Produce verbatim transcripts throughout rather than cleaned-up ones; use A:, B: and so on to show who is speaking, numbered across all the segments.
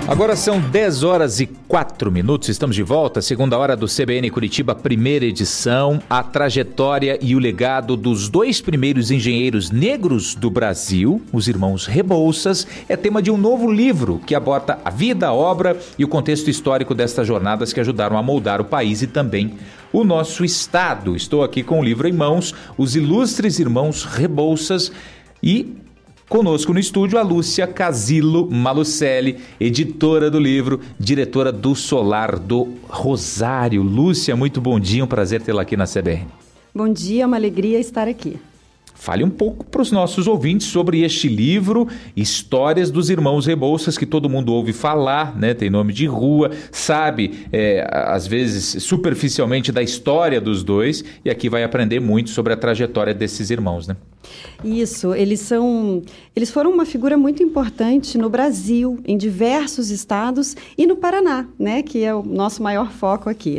A: Agora são dez horas e quatro minutos, estamos de volta, segunda hora do C B N Curitiba, primeira edição, a trajetória e o legado dos dois primeiros engenheiros negros do Brasil, os irmãos Rebouças, é tema de um novo livro que aborda a vida, a obra e o contexto histórico destas jornadas que ajudaram a moldar o país e também o nosso estado. Estou aqui com o livro em mãos, Os Ilustres Irmãos Rebouças, e conosco no estúdio a Lúcia Casilo Malucelli, editora do livro, diretora do Solar do Rosário. Lúcia, muito bom dia, um prazer tê-la aqui na C B N.
B: Bom dia, é uma alegria estar aqui.
A: Fale um pouco para os nossos ouvintes sobre este livro, Histórias dos Irmãos Rebouças, que todo mundo ouve falar, né? Tem nome de rua, sabe, é, às vezes, superficialmente da história dos dois, e aqui vai aprender muito sobre a trajetória desses irmãos, né?
B: Isso, eles são, eles foram uma figura muito importante no Brasil, em diversos estados, e no Paraná, né? Que é o nosso maior foco aqui.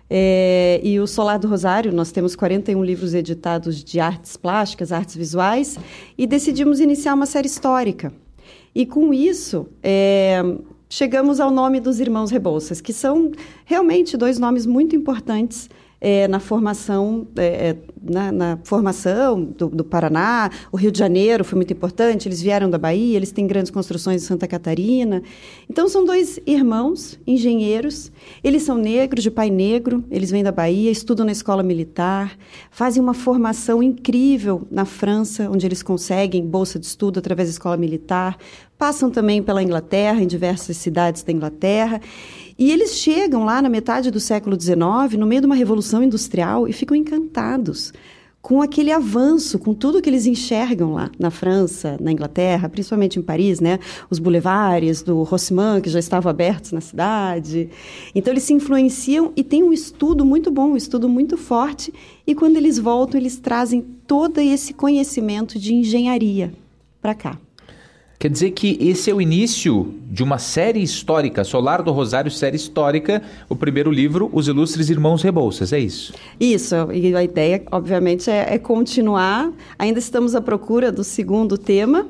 B: É, e o Solar do Rosário, nós temos quarenta e um livros editados de artes plásticas, artes visuais, e decidimos iniciar uma série histórica. E com isso, é, chegamos ao nome dos Irmãos Rebouças, que são realmente dois nomes muito importantes é, na formação, é, na, na formação do, do Paraná. O Rio de Janeiro foi muito importante, eles vieram da Bahia, eles têm grandes construções em Santa Catarina. Então, são dois irmãos, engenheiros, eles são negros, de pai negro, eles vêm da Bahia, estudam na escola militar, fazem uma formação incrível na França, onde eles conseguem bolsa de estudo através da escola militar, passam também pela Inglaterra, em diversas cidades da Inglaterra, e eles chegam lá na metade do século dezenove, no meio de uma revolução industrial, e ficam encantados com aquele avanço, com tudo que eles enxergam lá na França, na Inglaterra, principalmente em Paris, né? Os boulevards do Haussmann, que já estavam abertos na cidade. Então, eles se influenciam e têm um estudo muito bom, um estudo muito forte, e quando eles voltam, eles trazem todo esse conhecimento de engenharia para cá.
A: Quer dizer que esse é o início de uma série histórica, Solar do Rosário, série histórica, o primeiro livro, Os Ilustres Irmãos Rebouças, é isso?
B: Isso, e a ideia, obviamente, é, é continuar. Ainda estamos à procura do segundo tema,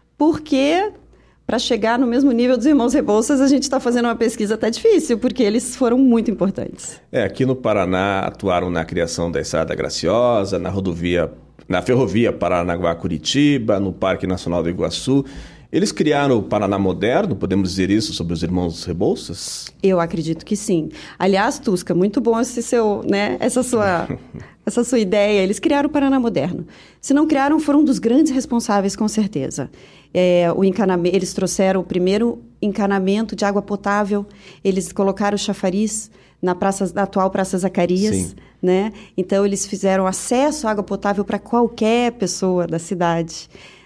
B: porque para chegar no mesmo nível dos Irmãos Rebouças, a gente está fazendo uma pesquisa até difícil, porque eles foram muito importantes.
C: É, aqui no Paraná atuaram na criação da Estrada Graciosa, na rodovia, na ferrovia Paranaguá-Curitiba, no Parque Nacional do Iguaçu. Eles criaram o Paraná moderno, podemos dizer isso sobre os Irmãos Rebouças?
B: Eu acredito que sim. Aliás, Tusca, muito bom esse seu, né, essa, sua, essa sua ideia. Eles criaram o Paraná moderno. Se não criaram, foram um dos grandes responsáveis, com certeza. É, o encanamento, eles trouxeram o primeiro encanamento de água potável, eles colocaram o chafariz na, praça, na atual Praça Zacarias, né? Então, eles fizeram acesso à água potável para qualquer pessoa da cidade.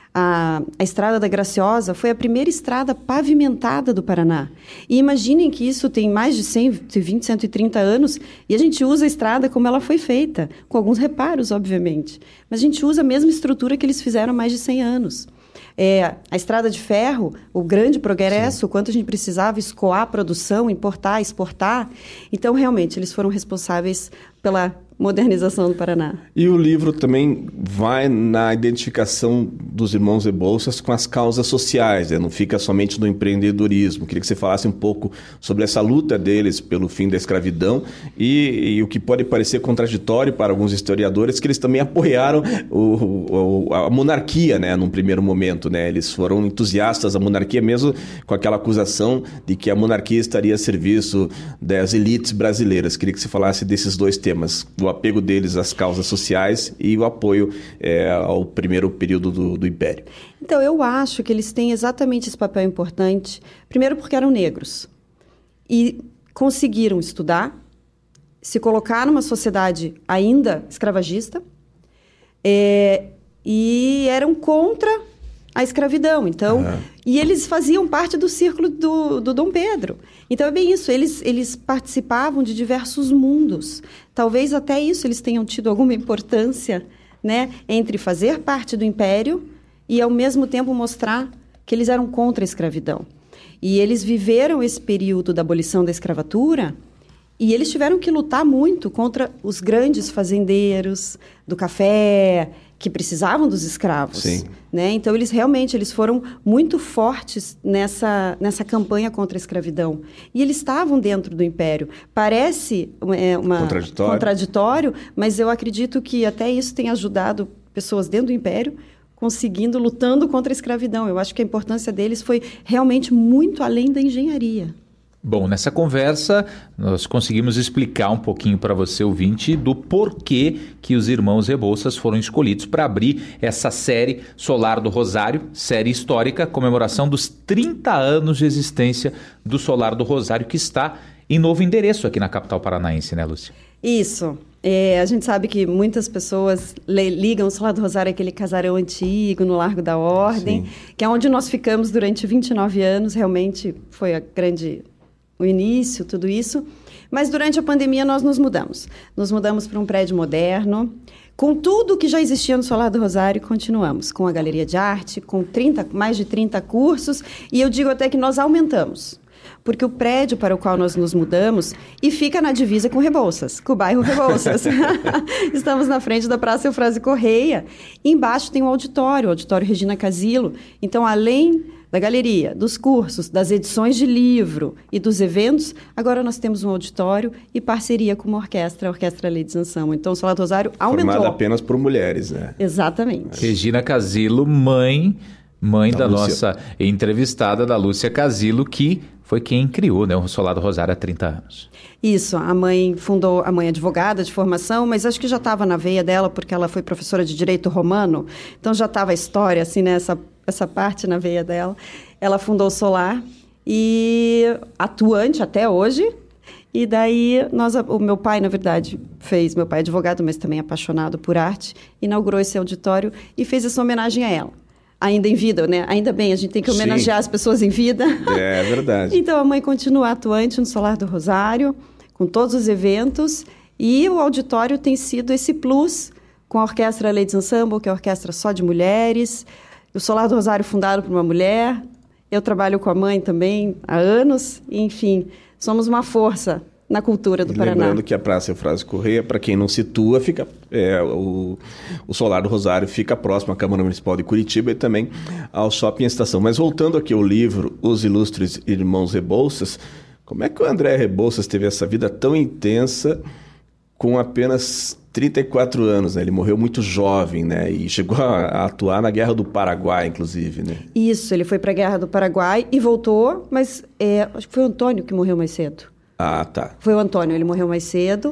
B: A, a Estrada da Graciosa foi a primeira estrada pavimentada do Paraná. E imaginem que isso tem mais de cento e vinte, cento e trinta anos, e a gente usa a estrada como ela foi feita, com alguns reparos, obviamente. Mas a gente usa a mesma estrutura que eles fizeram há mais de cem anos. É, a estrada de ferro, o grande progresso, Sim. o quanto a gente precisava escoar a produção, importar, exportar. Então, realmente, eles foram responsáveis pela modernização do Paraná.
C: E o livro também vai na identificação dos Irmãos Rebouças com as causas sociais, né? Não fica somente no empreendedorismo. Queria que você falasse um pouco sobre essa luta deles pelo fim da escravidão e, e o que pode parecer contraditório para alguns historiadores, que eles também apoiaram o, o, a monarquia, né, num primeiro momento, né? Eles foram entusiastas da monarquia, mesmo com aquela acusação de que a monarquia estaria a serviço das elites brasileiras. Queria que você falasse desses dois temas, o apego deles às causas sociais e o apoio é, ao primeiro período do, do Império.
B: Então, eu acho que eles têm exatamente esse papel importante, primeiro porque eram negros e conseguiram estudar, se colocar numa sociedade ainda escravagista é, e eram contra a escravidão. Então, uhum. E eles faziam parte do círculo do, do Dom Pedro. Então, é bem isso. Eles, eles participavam de diversos mundos. Talvez até isso eles tenham tido alguma importância, né, entre fazer parte do Império e, ao mesmo tempo, mostrar que eles eram contra a escravidão. E eles viveram esse período da abolição da escravatura e eles tiveram que lutar muito contra os grandes fazendeiros do café, que precisavam dos escravos.
C: Sim.
B: Né? Então, eles realmente eles foram muito fortes nessa, nessa campanha contra a escravidão. E eles estavam dentro do Império. Parece é, uma,
C: contraditório.
B: contraditório, mas eu acredito que até isso tem ajudado pessoas dentro do Império, conseguindo, lutando contra a escravidão. Eu acho que a importância deles foi realmente muito além da engenharia.
A: Bom, nessa conversa, nós conseguimos explicar um pouquinho para você, ouvinte, do porquê que os irmãos Rebouças foram escolhidos para abrir essa série Solar do Rosário, série histórica, comemoração dos trinta anos de existência do Solar do Rosário, que está em novo endereço aqui na capital paranaense, né, Lúcia?
B: Isso. É, a gente sabe que muitas pessoas ligam o Solar do Rosário àquele casarão antigo no Largo da Ordem, Sim. que é onde nós ficamos durante vinte e nove anos, realmente foi a grande... o início, tudo isso. Mas durante a pandemia nós nos mudamos. Nos mudamos para um prédio moderno, com tudo que já existia no Solar do Rosário, continuamos. Com a galeria de arte, com trinta, mais de trinta cursos, e eu digo até que nós aumentamos. Porque o prédio para o qual nós nos mudamos, e fica na divisa com Rebouças, com o bairro Rebouças. Estamos na frente da Praça Eufrásio Correia. Embaixo tem um auditório, o Auditório Regina Casilo. Então, além da galeria, dos cursos, das edições de livro e dos eventos, agora nós temos um auditório e parceria com uma orquestra, a Orquestra Lady Sansão. Então, o Solar do Rosário aumentou.
C: Formada apenas por mulheres, né?
B: Exatamente.
A: Regina Casilo, mãe, mãe da,
C: da
A: nossa entrevistada, da Lúcia Casilo, que foi quem criou, né, o Solar do Rosário há trinta anos.
B: Isso, a mãe fundou, a mãe é advogada de formação, mas acho que já estava na veia dela, porque ela foi professora de Direito Romano, então já estava a história, assim, nessa... essa parte na veia dela. Ela fundou o Solar e atuante até hoje. E daí, nós, o meu pai, na verdade, fez... Meu pai é advogado, mas também apaixonado por arte. Inaugurou esse auditório e fez essa homenagem a ela. Ainda em vida, né? Ainda bem, a gente tem que homenagear Sim. as pessoas em vida.
C: É verdade.
B: Então, a mãe continua atuante no Solar do Rosário, com todos os eventos. E o auditório tem sido esse plus com a Orquestra Ladies Ensemble, que é a orquestra só de mulheres. O Solar do Rosário fundado por uma mulher, eu trabalho com a mãe também há anos, enfim, somos uma força na cultura do
C: e
B: Paraná.
C: Lembrando que a Praça Eufrásio Correia, para quem não situa, fica, é, o, o Solar do Rosário fica próximo à Câmara Municipal de Curitiba e também ao Shopping Estação. Mas voltando aqui ao livro Os Ilustres Irmãos Rebouças, como é que o André Rebouças teve essa vida tão intensa com apenas trinta e quatro anos, né? Ele morreu muito jovem, né? E chegou a, a atuar na Guerra do Paraguai, inclusive, né?
B: Isso, ele foi para a Guerra do Paraguai e voltou, mas é, acho que foi o Antônio que morreu mais cedo.
C: Ah, tá.
B: Foi o Antônio, ele morreu mais cedo.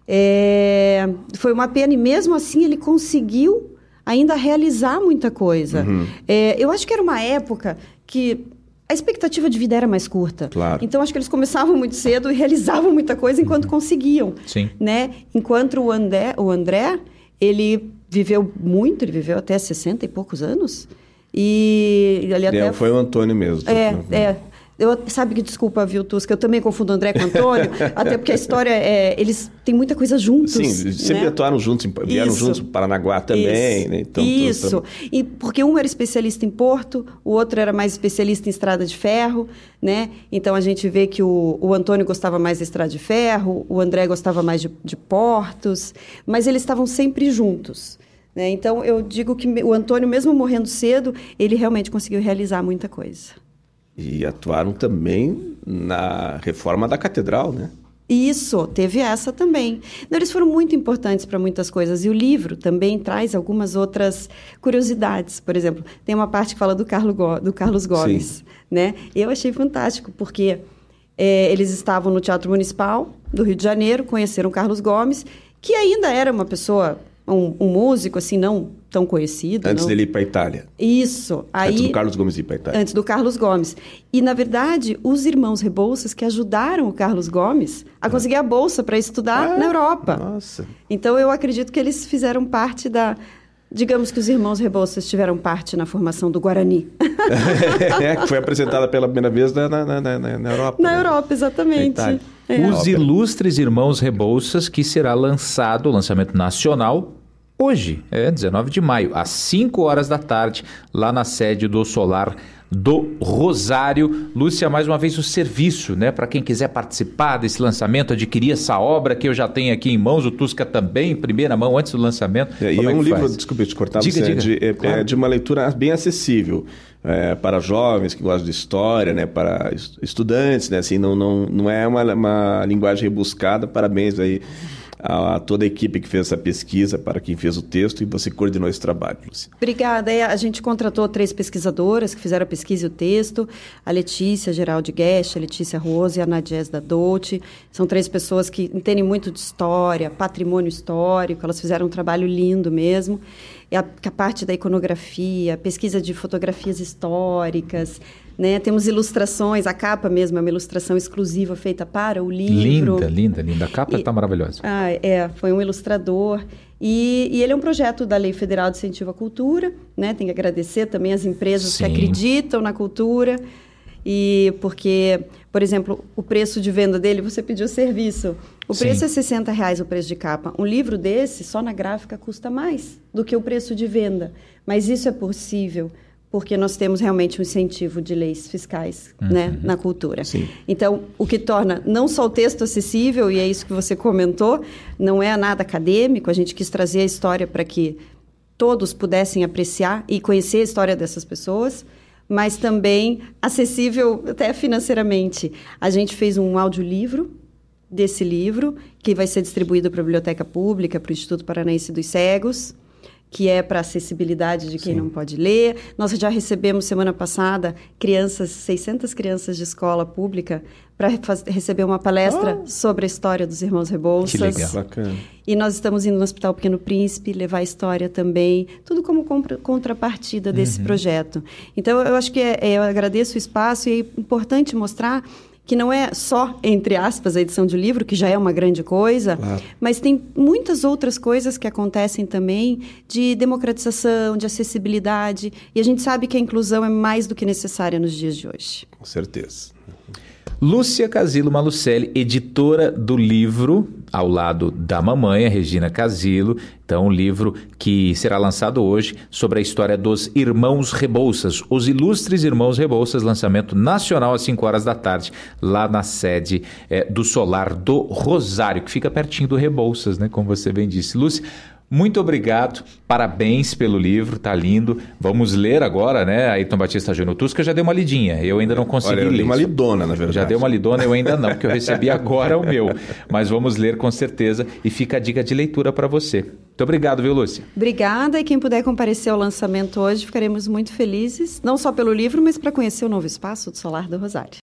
B: É, foi uma pena e mesmo assim ele conseguiu ainda realizar muita coisa. Uhum. É, eu acho que era uma época que a expectativa de vida era mais curta.
C: Claro.
B: Então, acho que eles começavam muito cedo e realizavam muita coisa enquanto conseguiam.
A: Sim.
B: Né? Enquanto o André, o André, ele viveu muito, ele viveu até sessenta e poucos anos. E ele até...
C: É, foi o Antônio mesmo.
B: É, é. Eu, sabe que, desculpa, viu, Tusca, eu também confundo o André com o Antônio, até porque a história, é, eles têm muita coisa juntos.
C: Sim, sempre
B: né?
C: atuaram juntos, vieram
B: Isso.
C: juntos para Paranaguá também.
B: Isso,
C: né? Então,
B: Isso.
C: Todos...
B: e porque um era especialista em porto, o outro era mais especialista em estrada de ferro, né? Então, a gente vê que o, o Antônio gostava mais da estrada de ferro, o André gostava mais de, de portos, mas eles estavam sempre juntos. Né? Então, eu digo que o Antônio, mesmo morrendo cedo, ele realmente conseguiu realizar muita coisa.
C: E atuaram também na reforma da catedral, né?
B: Isso, teve essa também. Então, eles foram muito importantes para muitas coisas. E o livro também traz algumas outras curiosidades. Por exemplo, tem uma parte que fala do, Carlo Go- do Carlos Gomes. Né? Eu achei fantástico, porque é, eles estavam no Teatro Municipal do Rio de Janeiro, conheceram o Carlos Gomes, que ainda era uma pessoa, um, um músico, assim, não tão conhecido.
C: Antes
B: não...
C: dele ir para a Itália.
B: Isso. Aí,
C: antes do Carlos Gomes ir para a Itália.
B: Antes do Carlos Gomes. E, na verdade, os irmãos Rebouças que ajudaram o Carlos Gomes a conseguir a bolsa para estudar
C: ah,
B: na Europa.
C: Nossa.
B: Então, eu acredito que eles fizeram parte da... Digamos que os irmãos Rebouças tiveram parte na formação do Guarani.
C: É, que foi apresentada pela primeira vez na, na, na, na Europa.
B: Na
C: né?
B: Europa, exatamente.
A: É. Os Ilustres Irmãos Rebouças, que será lançado, lançamento nacional, hoje, é dezenove de maio, às cinco horas da tarde, lá na sede do Solar do Rosário. Lúcia, mais uma vez o serviço, né, para quem quiser participar desse lançamento, adquirir essa obra que eu já tenho aqui em mãos, o Tusca também, em primeira mão, antes do lançamento.
C: É, e é, é um livro, faz? desculpe te cortar,
A: diga,
C: você,
A: diga.
C: De, é,
A: claro.
C: é de uma leitura bem acessível. É, para jovens que gostam de história, né, para estudantes, né, assim, não, não, não é uma, uma linguagem rebuscada. Parabéns aí a, a toda a equipe que fez essa pesquisa, para quem fez o texto, e você coordenou esse trabalho, Lúcia.
B: Obrigada. A gente contratou três pesquisadoras que fizeram a pesquisa e o texto, a Letícia Geraldi Guest, a Letícia Rose e a Nadies da Dolce. São três pessoas que entendem muito de história, patrimônio histórico, elas fizeram um trabalho lindo mesmo. A, a parte da iconografia, pesquisa de fotografias históricas, né? Temos ilustrações, a capa mesmo é uma ilustração exclusiva feita para o livro.
A: Linda, linda, linda. A capa está maravilhosa.
B: Ah, é, foi um ilustrador. E, e ele é um projeto da Lei Federal de Incentivo à Cultura, né? Tem que agradecer também as empresas Sim. que acreditam na cultura. E porque, por exemplo, o preço de venda dele, você pediu serviço. O Sim. preço é sessenta reais o preço de capa. Um livro desse, só na gráfica, custa mais do que o preço de venda. Mas isso é possível porque nós temos realmente um incentivo de leis fiscais, uhum. né, na cultura.
C: Sim.
B: Então, o que torna não só o texto acessível, e é isso que você comentou, não é nada acadêmico, a gente quis trazer a história para que todos pudessem apreciar e conhecer a história dessas pessoas, mas também acessível até financeiramente. A gente fez um audiolivro desse livro, que vai ser distribuído para a Biblioteca Pública, para o Instituto Paranaense dos Cegos, que é para acessibilidade de quem Sim. não pode ler. Nós já recebemos, semana passada, crianças, seiscentas crianças de escola pública para receber uma palestra oh. sobre a história dos irmãos Rebouças.
A: Que legal.
C: Bacana.
B: E nós estamos indo no Hospital Pequeno Príncipe, levar a história também, tudo como contra, contrapartida desse uhum. projeto. Então, eu acho que é, é, eu agradeço o espaço e é importante mostrar que não é só, entre aspas, a edição de livro, que já é uma grande coisa, claro. Mas tem muitas outras coisas que acontecem também de democratização, de acessibilidade, e a gente sabe que a inclusão é mais do que necessária nos dias de hoje.
C: Com certeza.
A: Lúcia Casilo Malucelli, editora do livro, ao lado da mamãe, a Regina Casilo. Então, um livro que será lançado hoje sobre a história dos Irmãos Rebouças, os ilustres Irmãos Rebouças, lançamento nacional às cinco horas da tarde, lá na sede é, do Solar do Rosário, que fica pertinho do Rebouças, né, como você bem disse. Lúcia, muito obrigado, parabéns pelo livro, tá lindo. Vamos ler agora, né? Ayrton Batista Júnior. Tusca já deu uma lidinha, eu ainda não consegui
C: Olha, eu
A: ler.
C: dei uma lidona, na verdade.
A: Já deu uma lidona, eu ainda não, porque eu recebi agora o meu. Mas vamos ler com certeza e fica a dica de leitura para você. Muito obrigado, viu, Lúcia?
B: Obrigada, e quem puder comparecer ao lançamento hoje, ficaremos muito felizes, não só pelo livro, mas para conhecer o novo espaço do Solar do Rosário.